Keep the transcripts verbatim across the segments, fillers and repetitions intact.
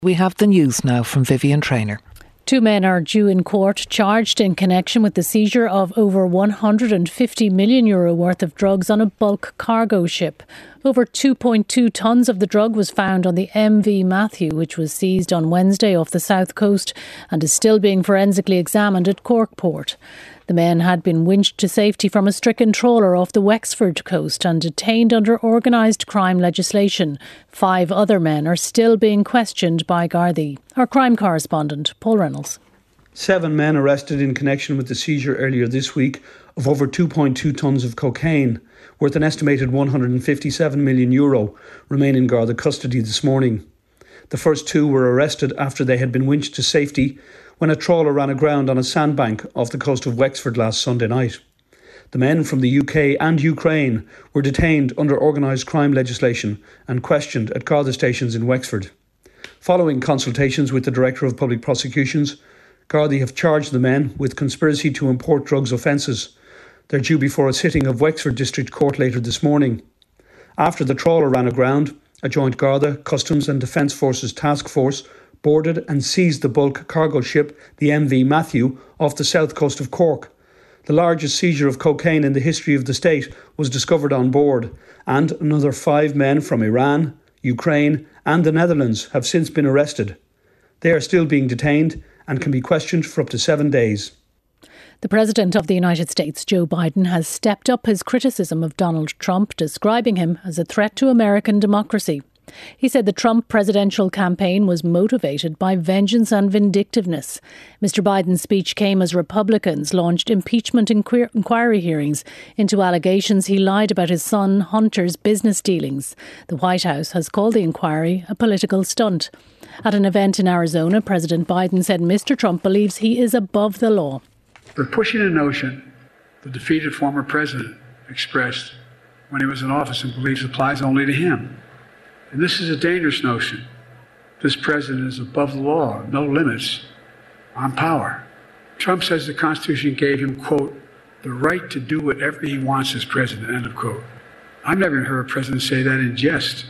We have the news now from Vivian Traynor. Two men are due in court charged in connection with the seizure of over one hundred fifty million euro worth of drugs on a bulk cargo ship. Over two point two tonnes of the drug was found on the M V Matthew, which was seized on Wednesday off the south coast and is still being forensically examined at Cork Port. The men had been winched to safety from a stricken trawler off the Wexford coast and detained under organised crime legislation. Five other men are still being questioned by Gardaí. Our crime correspondent, Paul Reynolds. Seven men arrested in connection with the seizure earlier this week of over two point two tonnes of cocaine, worth an estimated one hundred fifty-seven million euro, remain in Garda custody this morning. The first two were arrested after they had been winched to safety when a trawler ran aground on a sandbank off the coast of Wexford last Sunday night. The men from the U K and Ukraine were detained under organised crime legislation and questioned at Garda stations in Wexford. Following consultations with the Director of Public Prosecutions, Gardaí have charged the men with conspiracy to import drugs offences. They're due before a sitting of Wexford District Court later this morning. After the trawler ran aground, a joint Garda, Customs and Defence Forces task force boarded and seized the bulk cargo ship, the M V Matthew, off the south coast of Cork. The largest seizure of cocaine in the history of the state was discovered on board, and another five men from Iran, Ukraine and the Netherlands have since been arrested. They are still being detained and can be questioned for up to seven days. The President of the United States, Joe Biden, has stepped up his criticism of Donald Trump, describing him as a threat to American democracy. He said the Trump presidential campaign was motivated by vengeance and vindictiveness. Mister Biden's speech came as Republicans launched impeachment inquir- inquiry hearings into allegations he lied about his son Hunter's business dealings. The White House has called the inquiry a political stunt. At an event in Arizona, President Biden said Mister Trump believes he is above the law. They're pushing a notion the defeated former president expressed when he was in office and believes applies only to him. And this is a dangerous notion. This president is above the law, no limits on power. Trump says the Constitution gave him, quote, the right to do whatever he wants as president, end of quote. I've never heard a president say that in jest.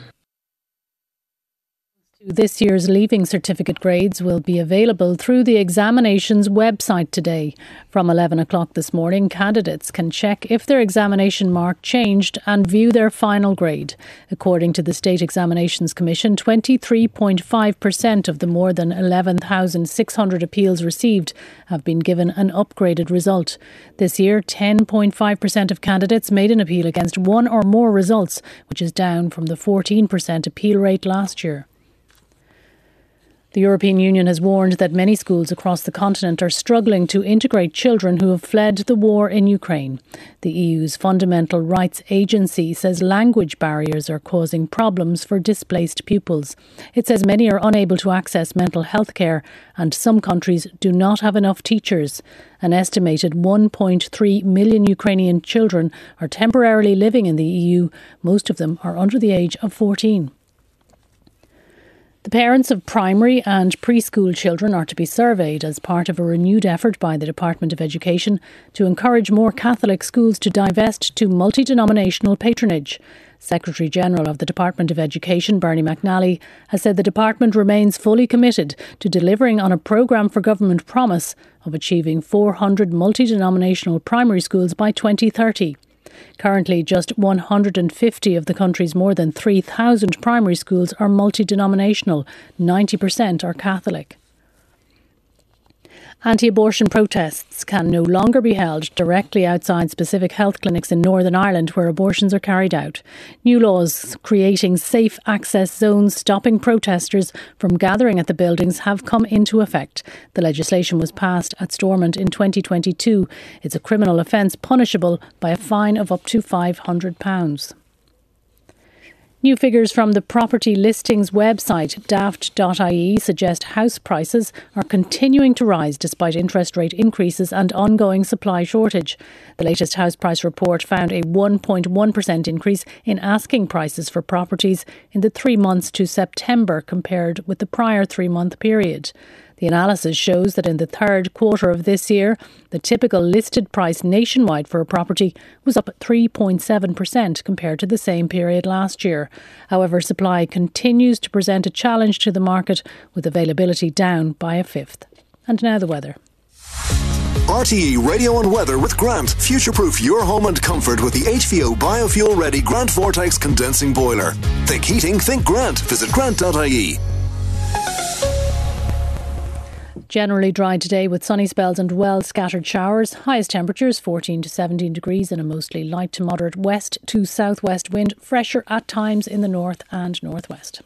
This year's Leaving Certificate grades will be available through the examination's website today. From eleven o'clock this morning, candidates can check if their examination mark changed and view their final grade. According to the State Examinations Commission, twenty-three point five percent of the more than eleven thousand six hundred appeals received have been given an upgraded result. This year, ten point five percent of candidates made an appeal against one or more results, which is down from the fourteen percent appeal rate last year. The European Union has warned that many schools across the continent are struggling to integrate children who have fled the war in Ukraine. The E U's Fundamental Rights Agency says language barriers are causing problems for displaced pupils. It says many are unable to access mental health care and some countries do not have enough teachers. An estimated one point three million Ukrainian children are temporarily living in the E U. Most of them are under the age of fourteen. The parents of primary and preschool children are to be surveyed as part of a renewed effort by the Department of Education to encourage more Catholic schools to divest to multi-denominational patronage. Secretary-General of the Department of Education, Bernie McNally, has said the department remains fully committed to delivering on a programme for government promise of achieving four hundred multi-denominational primary schools by twenty thirty. Currently, just one hundred fifty of the country's more than three thousand primary schools are multi-denominational. ninety percent are Catholic. Anti-abortion protests can no longer be held directly outside specific health clinics in Northern Ireland where abortions are carried out. New laws creating safe access zones stopping protesters from gathering at the buildings have come into effect. The legislation was passed at Stormont in twenty twenty-two. It's a criminal offence punishable by a fine of up to five hundred pounds. New figures from the property listings website daft dot I E suggest house prices are continuing to rise despite interest rate increases and ongoing supply shortage. The latest house price report found a one point one percent increase in asking prices for properties in the three months to September compared with the prior three-month period. The analysis shows that in the third quarter of this year, the typical listed price nationwide for a property was up three point seven percent compared to the same period last year. However, supply continues to present a challenge to the market, with availability down by a fifth. And now the weather. R T E Radio and Weather with Grant. Future-proof your home and comfort with the H V O biofuel-ready Grant Vortex condensing boiler. Think heating, think Grant. Visit grant dot I E. Generally dry today with sunny spells and well scattered showers. Highest temperatures fourteen to seventeen degrees and a mostly light to moderate west to southwest wind. Fresher at times in the north and northwest.